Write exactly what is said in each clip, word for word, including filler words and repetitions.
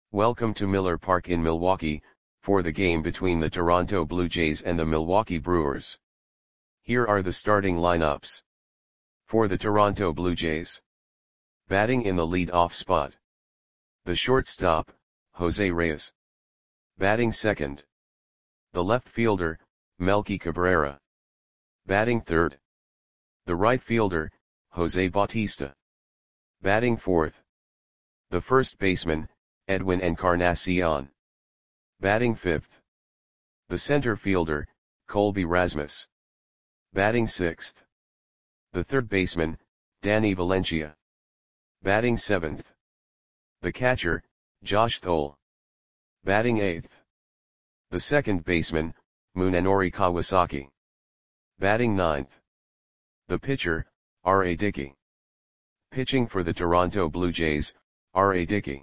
Welcome to Miller Park in Milwaukee, for the game between the Toronto Blue Jays and the Milwaukee Brewers. Here are the starting lineups. For the Toronto Blue Jays. Batting in the lead-off spot. The shortstop, Jose Reyes. Batting second. The left fielder, Melky Cabrera. Batting third. The right fielder, Jose Bautista. Batting fourth. The first baseman, Edwin Encarnacion. Batting fifth. The center fielder, Colby Rasmus. Batting sixth. The third baseman, Danny Valencia. Batting seventh. The catcher, Josh Thole. Batting eighth. The second baseman, Munenori Kawasaki. Batting ninth. The pitcher, R A Dickey. Pitching for the Toronto Blue Jays, R A Dickey.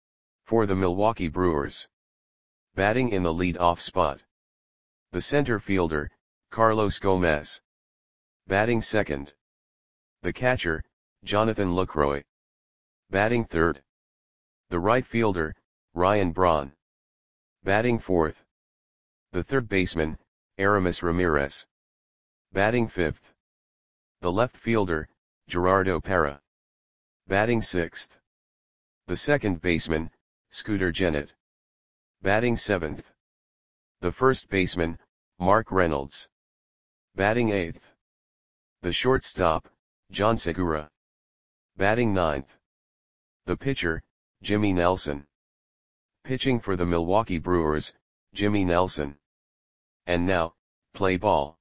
For the Milwaukee Brewers. Batting in the lead-off spot. The center fielder, Carlos Gomez. Batting second. The catcher, Jonathan Lucroy. Batting third. The right fielder, Ryan Braun. Batting fourth. The third baseman, Aramis Ramirez. Batting fifth. The left fielder, Gerardo Parra. Batting sixth. The second baseman, Scooter Gennett. Batting seventh. The first baseman, Mark Reynolds. Batting eighth. The shortstop, John Segura. Batting ninth. The pitcher, Jimmy Nelson. Pitching for the Milwaukee Brewers, Jimmy Nelson. And now, play ball.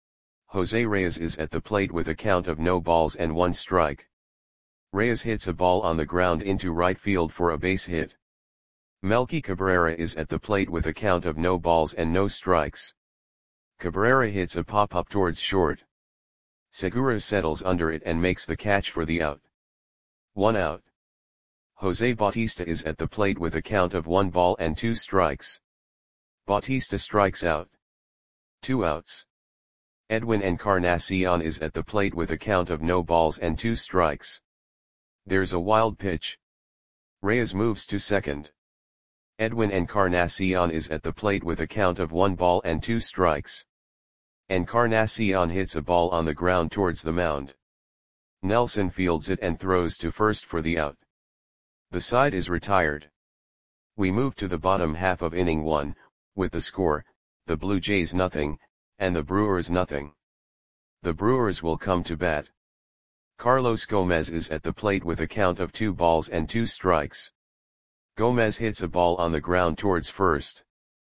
Jose Reyes is at the plate with a count of no balls and one strike. Reyes hits a ball on the ground into right field for a base hit. Melky Cabrera is at the plate with a count of no balls and no strikes. Cabrera hits a pop-up towards short. Segura settles under it and makes the catch for the out. One out. Jose Bautista is at the plate with a count of one ball and two strikes. Bautista strikes out. Two outs. Edwin Encarnacion is at the plate with a count of no balls and two strikes. There's a wild pitch. Reyes moves to second. Edwin Encarnacion is at the plate with a count of one ball and two strikes. Encarnacion hits a ball on the ground towards the mound. Nelson fields it and throws to first for the out. The side is retired. We move to the bottom half of inning one, with the score, the Blue Jays nothing, and the Brewers nothing. The Brewers will come to bat. Carlos Gomez is at the plate with a count of two balls and two strikes. Gomez hits a ball on the ground towards first.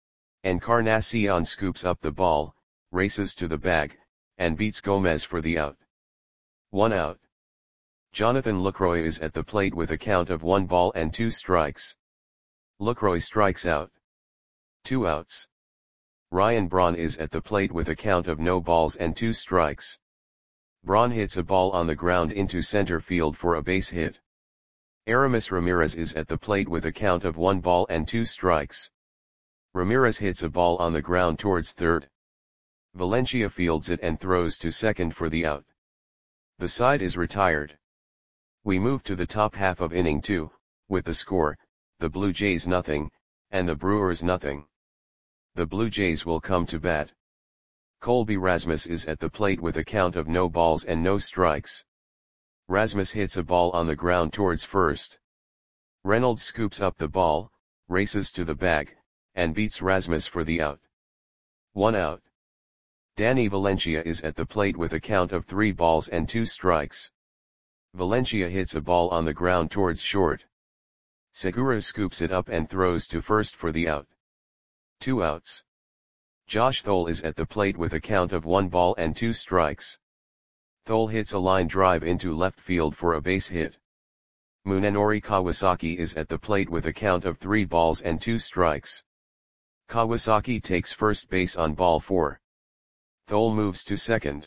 Encarnacion scoops up the ball, races to the bag, and beats Gomez for the out. One out. Jonathan Lucroy is at the plate with a count of one ball and two strikes. Lucroy strikes out. Two outs. Ryan Braun is at the plate with a count of no balls and two strikes. Braun hits a ball on the ground into center field for a base hit. Aramis Ramirez is at the plate with a count of one ball and two strikes. Ramirez hits a ball on the ground towards third. Valencia fields it and throws to second for the out. The side is retired. We move to the top half of inning two, with the score, the Blue Jays nothing, and the Brewers nothing. The Blue Jays will come to bat. Colby Rasmus is at the plate with a count of no balls and no strikes. Rasmus hits a ball on the ground towards first. Reynolds scoops up the ball, races to the bag, and beats Rasmus for the out. One out. Danny Valencia is at the plate with a count of three balls and two strikes. Valencia hits a ball on the ground towards short. Segura scoops it up and throws to first for the out. Two outs. Josh Thole is at the plate with a count of one ball and two strikes. Thole hits a line drive into left field for a base hit. Munenori Kawasaki is at the plate with a count of three balls and two strikes. Kawasaki takes first base on ball four. Thole moves to second.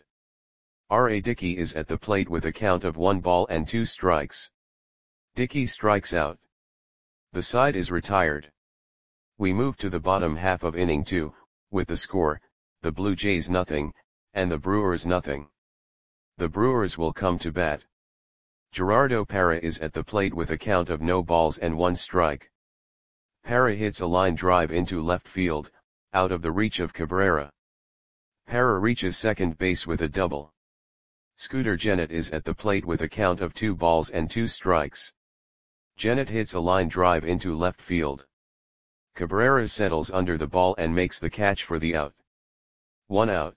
R A Dickey is at the plate with a count of one ball and two strikes. Dickey strikes out. The side is retired. We move to the bottom half of inning two, with the score, the Blue Jays nothing, and the Brewers nothing. The Brewers will come to bat. Gerardo Parra is at the plate with a count of no balls and one strike. Parra hits a line drive into left field, out of the reach of Cabrera. Parra reaches second base with a double. Scooter Gennett is at the plate with a count of two balls and two strikes. Gennett hits a line drive into left field. Cabrera settles under the ball and makes the catch for the out. One out.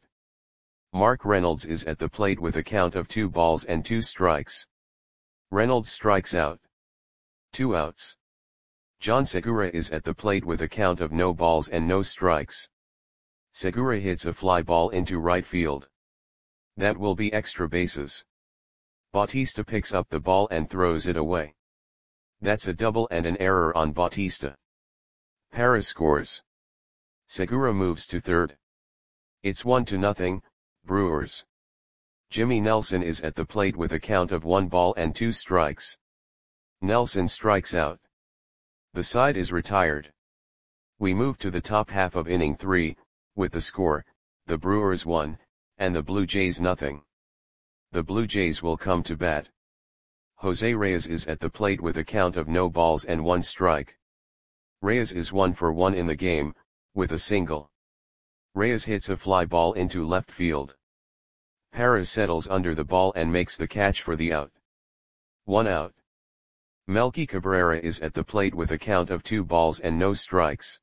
Mark Reynolds is at the plate with a count of two balls and two strikes. Reynolds strikes out. Two outs. John Segura is at the plate with a count of no balls and no strikes. Segura hits a fly ball into right field. That will be extra bases. Bautista picks up the ball and throws it away. That's a double and an error on Bautista. Parra scores. Segura moves to third. It's one to nothing, Brewers. Jimmy Nelson is at the plate with a count of one ball and two strikes. Nelson strikes out. The side is retired. We move to the top half of inning three, with the score, the Brewers one, and the Blue Jays nothing. The Blue Jays will come to bat. Jose Reyes is at the plate with a count of no balls and one strike. Reyes is one for one in the game, with a single. Reyes hits a fly ball into left field. Parra settles under the ball and makes the catch for the out. One out. Melky Cabrera is at the plate with a count of two balls and no strikes.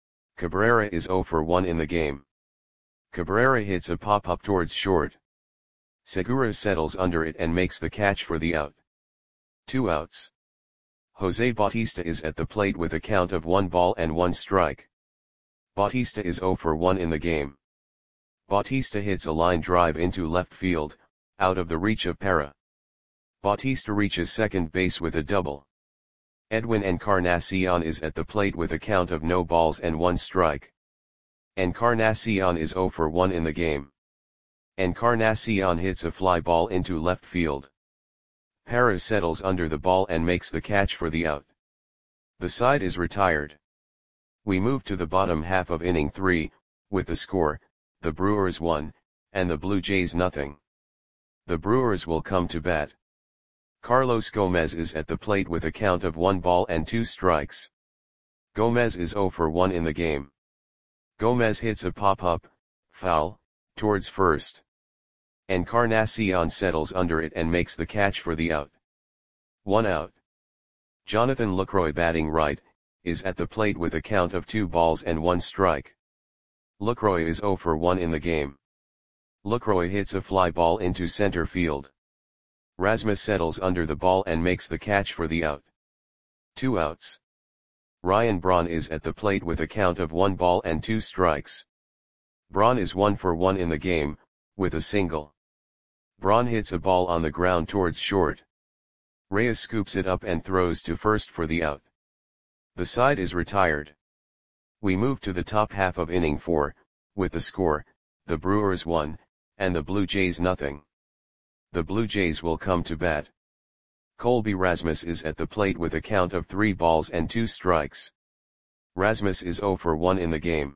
Cabrera is zero for one in the game. Cabrera hits a pop-up towards short. Segura settles under it and makes the catch for the out. Two outs. Jose Bautista is at the plate with a count of one ball and one strike. Bautista is zero for one in the game. Bautista hits a line drive into left field, out of the reach of Parra. Bautista reaches second base with a double. Edwin Encarnacion is at the plate with a count of no balls and one strike. Encarnacion is zero for one in the game. Encarnacion hits a fly ball into left field. Parra settles under the ball and makes the catch for the out. The side is retired. We move to the bottom half of inning three, with the score, the Brewers one, and the Blue Jays nothing. The Brewers will come to bat. Carlos Gomez is at the plate with a count of one ball and two strikes. Gomez is zero for one in the game. Gomez hits a pop-up, foul, towards first. Encarnacion settles under it and makes the catch for the out. One out. Jonathan Lucroy, batting right, is at the plate with a count of two balls and one strike. Lucroy is zero for one in the game. Lucroy hits a fly ball into center field. Rasmus settles under the ball and makes the catch for the out. Two outs. Ryan Braun is at the plate with a count of one ball and two strikes. Braun is one for one in the game, with a single. Braun hits a ball on the ground towards short. Reyes scoops it up and throws to first for the out. The side is retired. We move to the top half of inning four, with the score, the Brewers one, and the Blue Jays nothing. The Blue Jays will come to bat. Colby Rasmus is at the plate with a count of three balls and two strikes. Rasmus is zero for one in the game.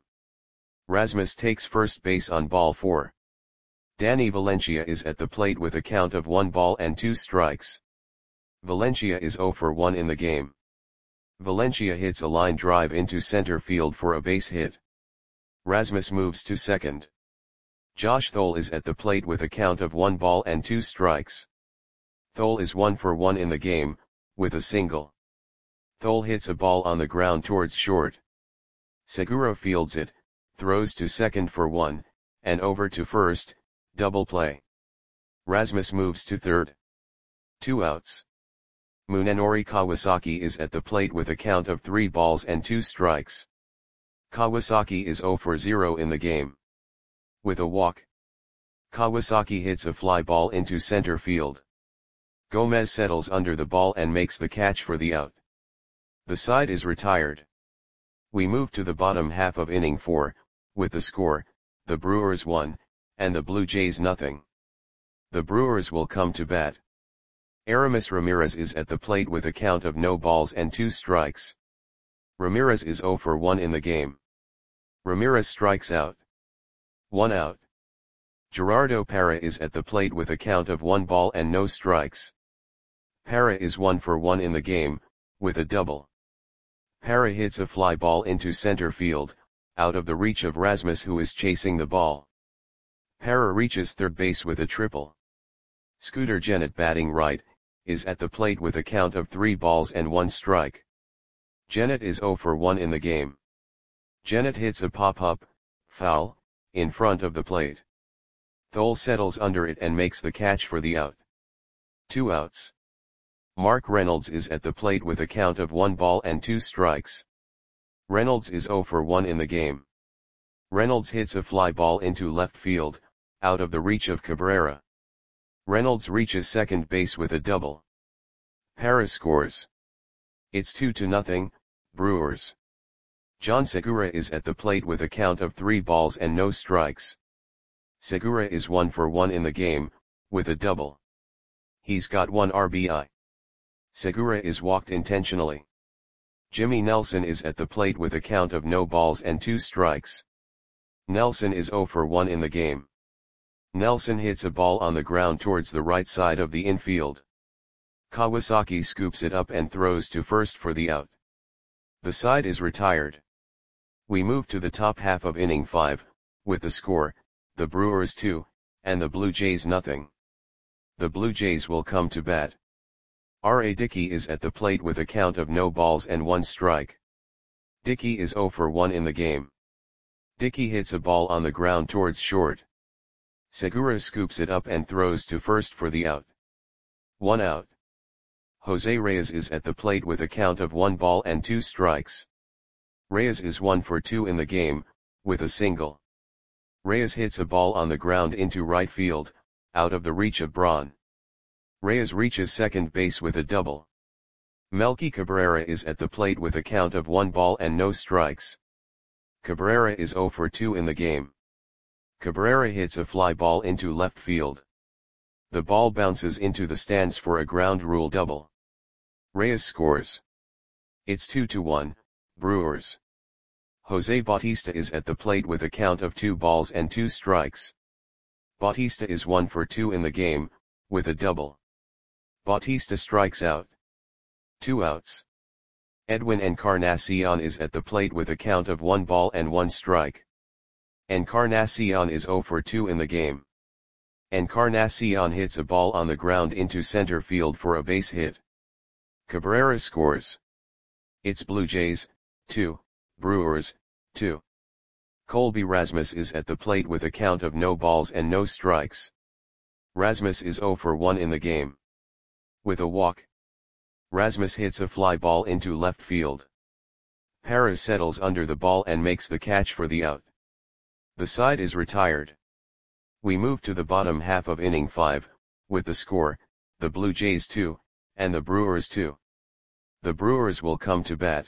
Rasmus takes first base on ball four. Danny Valencia is at the plate with a count of one ball and two strikes. Valencia is zero for one in the game. Valencia hits a line drive into center field for a base hit. Rasmus moves to second. Josh Thole is at the plate with a count of one ball and two strikes. Thole is one for one in the game, with a single. Thole hits a ball on the ground towards short. Segura fields it, throws to second for one, and over to first, double play. Rasmus moves to third. Two outs. Munenori Kawasaki is at the plate with a count of three balls and two strikes. Kawasaki is zero for zero in the game. With a walk. Kawasaki hits a fly ball into center field. Gomez settles under the ball and makes the catch for the out. The side is retired. We move to the bottom half of inning four, with the score, the Brewers one, and the Blue Jays nothing. The Brewers will come to bat. Aramis Ramirez is at the plate with a count of no balls and two strikes. Ramirez is zero for one in the game. Ramirez strikes out. One out. Gerardo Parra is at the plate with a count of one ball and no strikes. Parra is one for one in the game, with a double. Para hits a fly ball into center field, out of the reach of Rasmus, who is chasing the ball. Para reaches third base with a triple. Scooter Gennett, batting right, is at the plate with a count of three balls and one strike. Gennett is zero for one in the game. Gennett hits a pop-up, foul, in front of the plate. Thole settles under it and makes the catch for the out. Two outs. Mark Reynolds is at the plate with a count of one ball and two strikes. Reynolds is zero for one in the game. Reynolds hits a fly ball into left field, out of the reach of Cabrera. Reynolds reaches second base with a double. Para scores. It's two to nothing, Brewers. John Segura is at the plate with a count of three balls and no strikes. Segura is one for one in the game, with a double. He's got one R B I. Segura is walked intentionally. Jimmy Nelson is at the plate with a count of no balls and two strikes. Nelson is zero for one in the game. Nelson hits a ball on the ground towards the right side of the infield. Kawasaki scoops it up and throws to first for the out. The side is retired. We move to the top half of inning five, with the score, the Brewers two, and the Blue Jays nothing. The Blue Jays will come to bat. R A Dickey is at the plate with a count of no balls and one strike. Dickey is zero for one in the game. Dickey hits a ball on the ground towards short. Segura scoops it up and throws to first for the out. One out. Jose Reyes is at the plate with a count of one ball and two strikes. Reyes is one for two in the game, with a single. Reyes hits a ball on the ground into right field, out of the reach of Braun. Reyes reaches second base with a double. Melky Cabrera is at the plate with a count of one ball and no strikes. Cabrera is zero for two in the game. Cabrera hits a fly ball into left field. The ball bounces into the stands for a ground rule double. Reyes scores. It's two to one, Brewers. Jose Bautista is at the plate with a count of two balls and two strikes. Bautista is one for two in the game, with a double. Bautista strikes out. Two outs. Edwin Encarnacion is at the plate with a count of one ball and one strike. Encarnacion is zero for two in the game. Encarnacion hits a ball on the ground into center field for a base hit. Cabrera scores. It's Blue Jays, two, Brewers, two. Colby Rasmus is at the plate with a count of no balls and no strikes. Rasmus is zero for one in the game. With a walk. Rasmus hits a fly ball into left field. Para settles under the ball and makes the catch for the out. The side is retired. We move to the bottom half of inning five, with the score, the Blue Jays two, and the Brewers two. The Brewers will come to bat.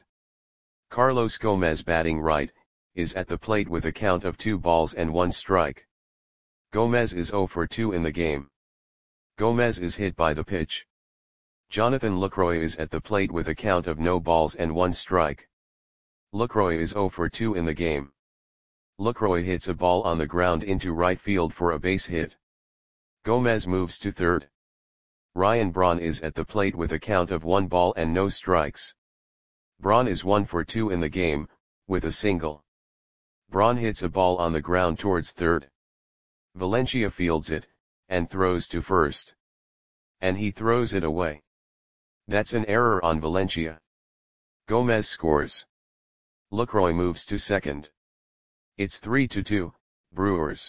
Carlos Gomez, batting right, is at the plate with a count of two balls and one strike. Gomez is zero for two in the game. Gomez is hit by the pitch. Jonathan Lucroy is at the plate with a count of no balls and one strike. Lucroy is zero for two in the game. Lucroy hits a ball on the ground into right field for a base hit. Gomez moves to third. Ryan Braun is at the plate with a count of one ball and no strikes. Braun is one for two in the game, with a single. Braun hits a ball on the ground towards third. Valencia fields it, and throws to first. And he throws it away. That's an error on Valencia. Gomez scores. Lucroy moves to second. It's three to two, Brewers.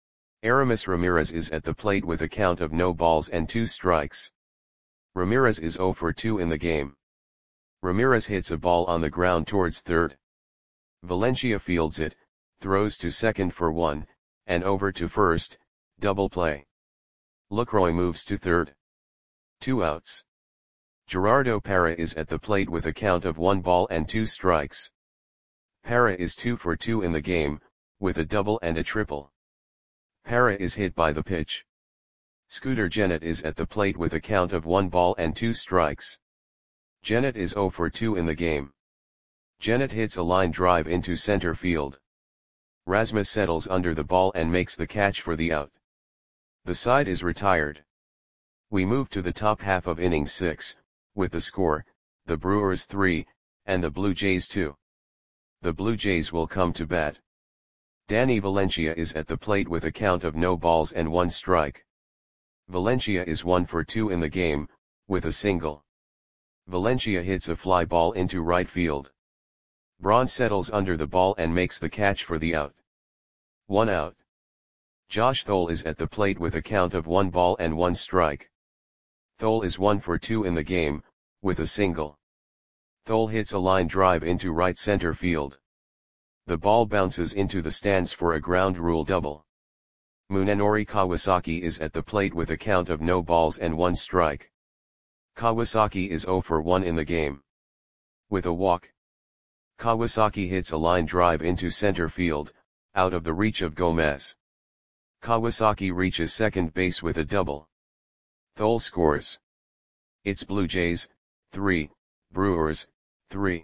Aramis Ramirez is at the plate with a count of no balls and two strikes. Ramirez is zero for two in the game. Ramirez hits a ball on the ground towards third. Valencia fields it, throws to second for one, and over to first, double play. Lucroy moves to third. Two outs. Gerardo Parra is at the plate with a count of one ball and two strikes. Parra is two for two in the game, with a double and a triple. Parra is hit by the pitch. Scooter Gennett is at the plate with a count of one ball and two strikes. Gennett is zero for two in the game. Gennett hits a line drive into center field. Rasmus settles under the ball and makes the catch for the out. The side is retired. We move to the top half of inning six, with the score, the Brewers three, and the Blue Jays two. The Blue Jays will come to bat. Danny Valencia is at the plate with a count of no balls and one strike. Valencia is one for two in the game, with a single. Valencia hits a fly ball into right field. Braun settles under the ball and makes the catch for the out. One out. Josh Thole is at the plate with a count of one ball and one strike. Thole is one for two in the game, with a single. Thole hits a line drive into right center field. The ball bounces into the stands for a ground rule double. Munenori Kawasaki is at the plate with a count of no balls and one strike. Kawasaki is zero for one in the game. With a walk. Kawasaki hits a line drive into center field, out of the reach of Gomez. Kawasaki reaches second base with a double. Thole scores. It's Blue Jays, three, Brewers, three.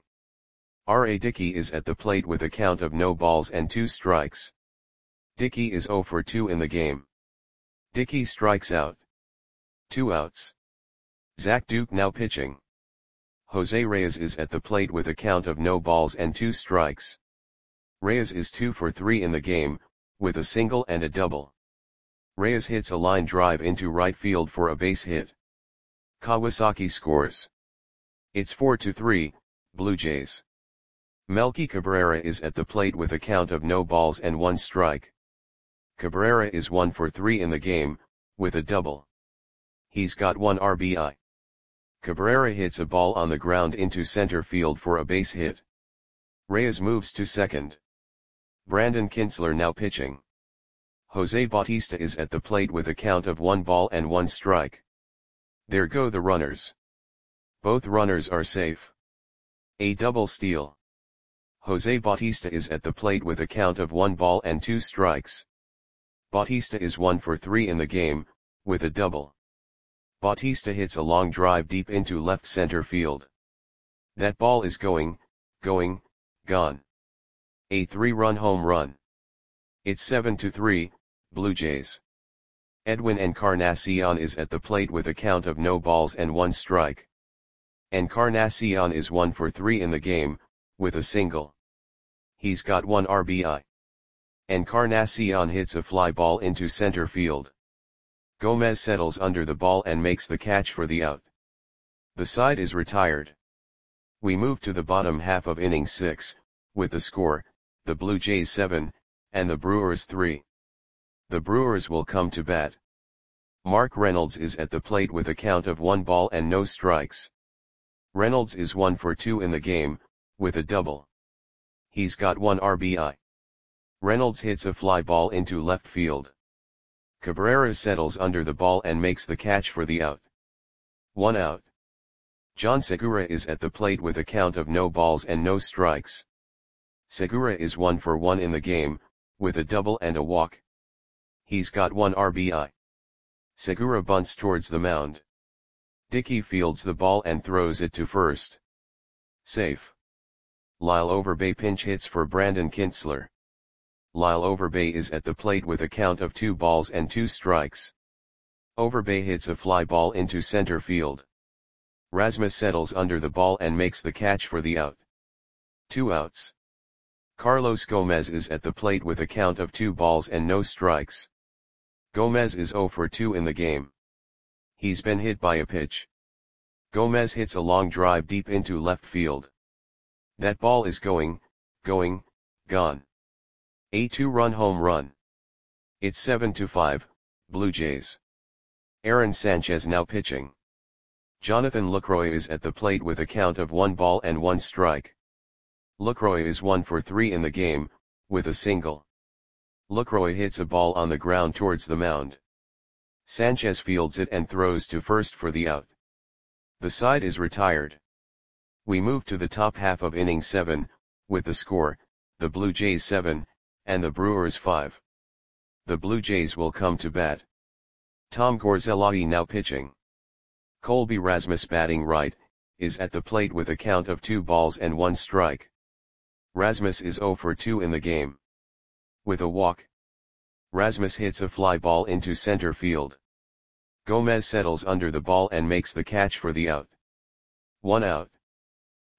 R A Dickey is at the plate with a count of no balls and two strikes. Dickey is zero for two in the game. Dickey strikes out. Two outs. Zach Duke now pitching. Jose Reyes is at the plate with a count of no balls and two strikes. Reyes is two for three in the game, with a single and a double. Reyes hits a line drive into right field for a base hit. Kawasaki scores. It's four to three, Blue Jays. Melky Cabrera is at the plate with a count of no balls and one strike. Cabrera is one for three in the game, with a double. He's got one R B I. Cabrera hits a ball on the ground into center field for a base hit. Reyes moves to second. Brandon Kintzler now pitching. Jose Bautista is at the plate with a count of one ball and one strike. There go the runners. Both runners are safe. A double steal. Jose Bautista is at the plate with a count of one ball and two strikes. Bautista is one for three in the game, with a double. Bautista hits a long drive deep into left center field. That ball is going, going, gone. A three-run home run. It's seven to three, Blue Jays. Edwin Encarnacion is at the plate with a count of no balls and one strike. Encarnacion is one for three in the game, with a single. He's got one R B I. Encarnacion hits a fly ball into center field. Gomez settles under the ball and makes the catch for the out. The side is retired. We move to the bottom half of inning six, with the score, the Blue Jays seven, and the Brewers three. The Brewers will come to bat. Mark Reynolds is at the plate with a count of one ball and no strikes. Reynolds is one for two in the game, with a double. He's got one R B I. Reynolds hits a fly ball into left field. Cabrera settles under the ball and makes the catch for the out. One out. John Segura is at the plate with a count of no balls and no strikes. Segura is one for one in the game, with a double and a walk. He's got one R B I. Segura bunts towards the mound. Dickey fields the ball and throws it to first. Safe. Lyle Overbay pinch hits for Brandon Kintzler. Lyle Overbay is at the plate with a count of two balls and two strikes. Overbay hits a fly ball into center field. Rasmus settles under the ball and makes the catch for the out. Two outs. Carlos Gomez is at the plate with a count of two balls and no strikes. Gomez is zero for two in the game. He's been hit by a pitch. Gomez hits a long drive deep into left field. That ball is going, going, gone. A two-run home run. It's seven to five, Blue Jays. Aaron Sanchez now pitching. Jonathan Lucroy is at the plate with a count of one ball and one strike. Lucroy is one for three in the game, with a single. Lucroy hits a ball on the ground towards the mound. Sanchez fields it and throws to first for the out. The side is retired. We move to the top half of inning seven, with the score, the Blue Jays seven, and the Brewers five. The Blue Jays will come to bat. Tom Gorzelli now pitching. Colby Rasmus batting right, is at the plate with a count of two balls and one strike. Rasmus is zero for two in the game. With a walk. Rasmus hits a fly ball into center field. Gomez settles under the ball and makes the catch for the out. One out.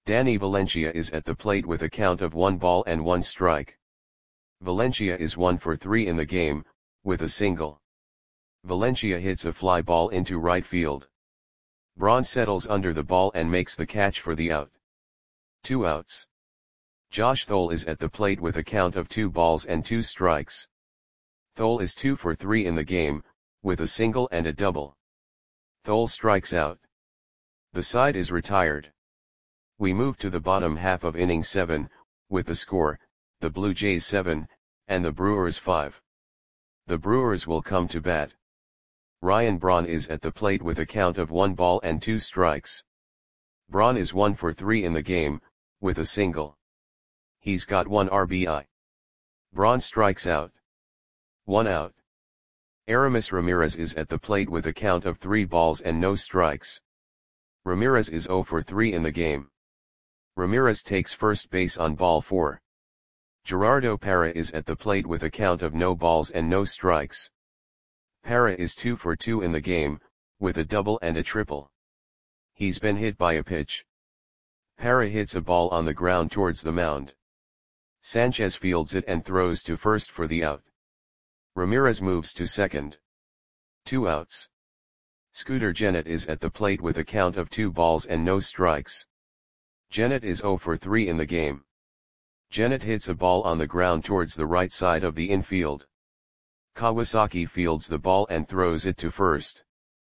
Danny Valencia is at the plate with a count of one ball and one strike. Valencia is one for three in the game, with a single. Valencia hits a fly ball into right field. Braun settles under the ball and makes the catch for the out. Two outs. Josh Thole is at the plate with a count of two balls and two strikes. Thole is two for three in the game, with a single and a double. Thole strikes out. The side is retired. We move to the bottom half of inning seven, with the score, the Blue Jays seven, and the Brewers five. The Brewers will come to bat. Ryan Braun is at the plate with a count of one ball and two strikes. Braun is one for three in the game, with a single. He's got one R B I. Braun strikes out. One out. Aramis Ramirez is at the plate with a count of three balls and no strikes. Ramirez is zero for three in the game. Ramirez takes first base on ball four. Gerardo Parra is at the plate with a count of no balls and no strikes. Parra is two for two in the game, with a double and a triple. He's been hit by a pitch. Parra hits a ball on the ground towards the mound. Sanchez fields it and throws to first for the out. Ramirez moves to second. Two outs. Scooter Gennett is at the plate with a count of two balls and no strikes. Gennett is zero for three in the game. Gennett hits a ball on the ground towards the right side of the infield. Kawasaki fields the ball and throws it to first.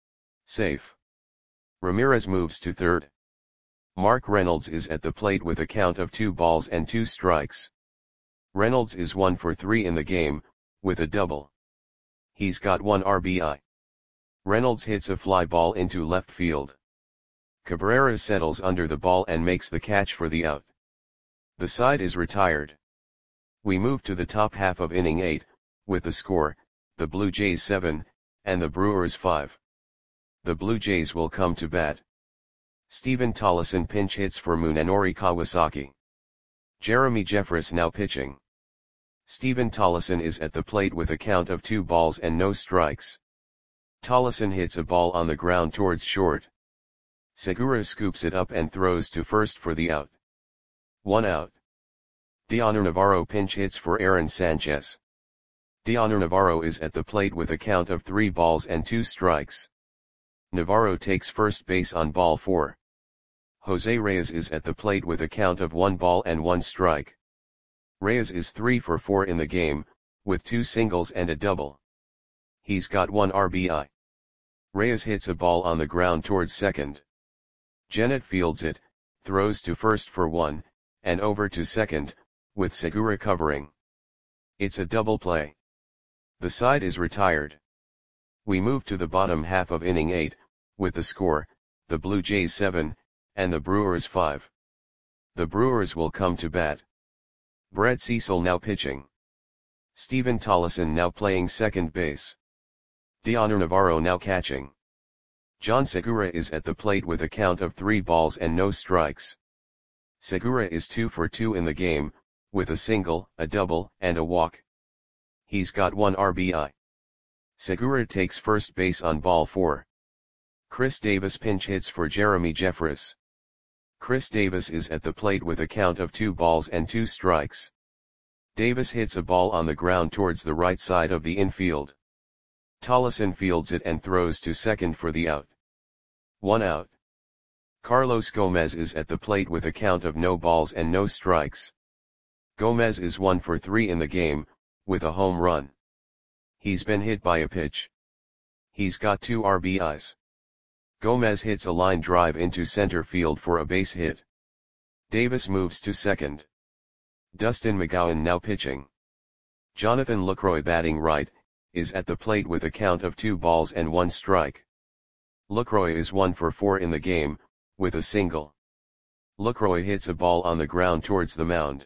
Safe. Ramirez moves to third. Mark Reynolds is at the plate with a count of two balls and two strikes. Reynolds is one for three in the game, with a double. He's got one R B I. Reynolds hits a fly ball into left field. Cabrera settles under the ball and makes the catch for the out. The side is retired. We move to the top half of inning eight, with the score, the Blue Jays seven, and the Brewers five. The Blue Jays will come to bat. Steven Tolleson pinch hits for Munenori Kawasaki. Jeremy Jeffress now pitching. Steven Tolleson is at the plate with a count of two balls and no strikes. Tolleson hits a ball on the ground towards short. Segura scoops it up and throws to first for the out. One out. Dioner Navarro pinch hits for Aaron Sanchez. Dioner Navarro is at the plate with a count of three balls and two strikes. Navarro takes first base on ball four. Jose Reyes is at the plate with a count of one ball and one strike. Reyes is three for four in the game, with two singles and a double. He's got one R B I. Reyes hits a ball on the ground towards second. Gennett fields it, throws to first for one, and over to second, with Segura covering. It's a double play. The side is retired. We move to the bottom half of inning eight, with the score, the Blue Jays seven, and the Brewers five. The Brewers will come to bat. Brett Cecil now pitching. Steven Tolleson now playing second base. Dioner Navarro now catching. John Segura is at the plate with a count of three balls and no strikes. Segura is two for two in the game, with a single, a double, and a walk. He's got one R B I. Segura takes first base on ball four. Chris Davis pinch hits for Jeremy Jeffress. Chris Davis is at the plate with a count of two balls and two strikes. Davis hits a ball on the ground towards the right side of the infield. Tolleson fields it and throws to second for the out. One out. Carlos Gomez is at the plate with a count of no balls and no strikes. Gomez is one for three in the game, with a home run. He's been hit by a pitch. He's got two R B Is. Gomez hits a line drive into center field for a base hit. Davis moves to second. Dustin McGowan now pitching. Jonathan Lucroy batting right, is at the plate with a count of two balls and one strike. Lucroy is one for four in the game, with a single. Lucroy hits a ball on the ground towards the mound.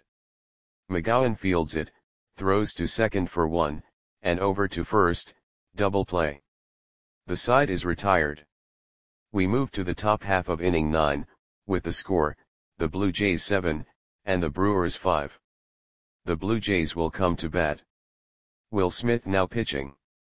McGowan fields it, throws to second for one, and over to first, double play. The side is retired. We move to the top half of inning nine, with the score, the Blue Jays seven, and the Brewers five. The Blue Jays will come to bat. Will Smith now pitching.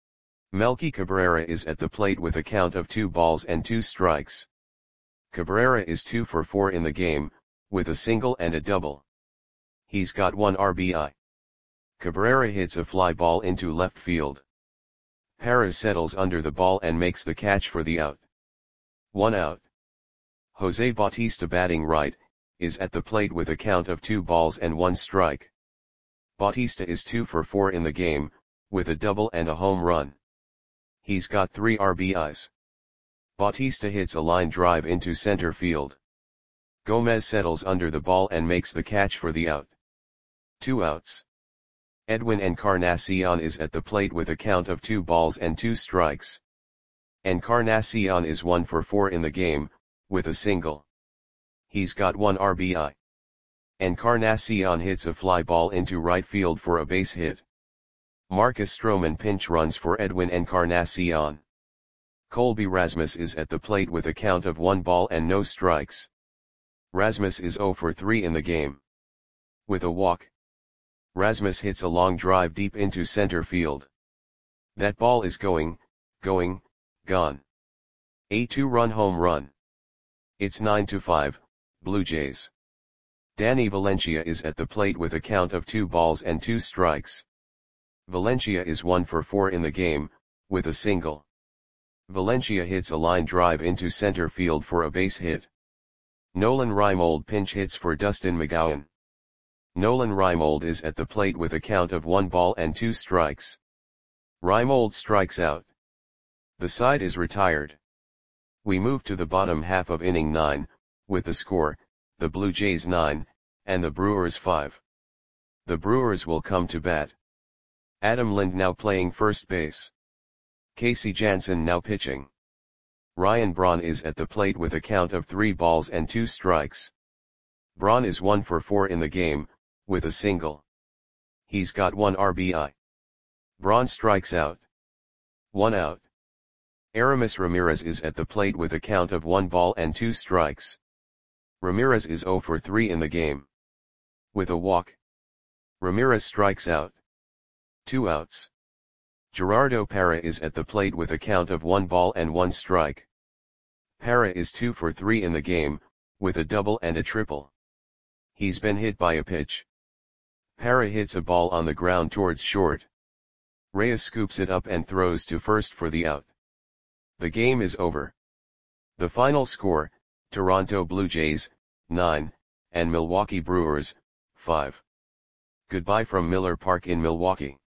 Melky Cabrera is at the plate with a count of two balls and two strikes. Cabrera is two for four in the game, with a single and a double. He's got one R B I. Cabrera hits a fly ball into left field. Parra settles under the ball and makes the catch for the out. One out. Jose Bautista, batting right, is at the plate with a count of two balls and one strike. Bautista is two for four in the game, with a double and a home run. He's got three R B Is. Bautista hits a line drive into center field. Gomez settles under the ball and makes the catch for the out. Two outs. Edwin Encarnacion is at the plate with a count of two balls and two strikes. Encarnacion is one for four in the game, with a single. He's got one R B I. Encarnacion hits a fly ball into right field for a base hit. Marcus Stroman pinch runs for Edwin Encarnacion. Colby Rasmus is at the plate with a count of one ball and no strikes. Rasmus is zero for three in the game. With a walk, Rasmus hits a long drive deep into center field. That ball is going, going, gone. A two-run home run. It's nine to five, Blue Jays. Danny Valencia is at the plate with a count of two balls and two strikes. Valencia is one for four in the game, with a single. Valencia hits a line drive into center field for a base hit. Nolan Reimold pinch hits for Dustin McGowan. Nolan Reimold is at the plate with a count of one ball and two strikes. Reimold strikes out. The side is retired. We move to the bottom half of inning nine, with the score, the Blue Jays nine, and the Brewers five. The Brewers will come to bat. Adam Lind now playing first base. Casey Janssen now pitching. Ryan Braun is at the plate with a count of three balls and two strikes. Braun is one for four in the game, with a single. He's got one R B I. Braun strikes out. One out. Aramis Ramirez is at the plate with a count of one ball and two strikes. Ramirez is zero for three in the game. With a walk, Ramirez strikes out. Two outs. Gerardo Parra is at the plate with a count of one ball and one strike. Parra is two for three in the game, with a double and a triple. He's been hit by a pitch. Parra hits a ball on the ground towards short. Reyes scoops it up and throws to first for the out. The game is over. The final score, Toronto Blue Jays, nine, and Milwaukee Brewers, five. Goodbye from Miller Park in Milwaukee.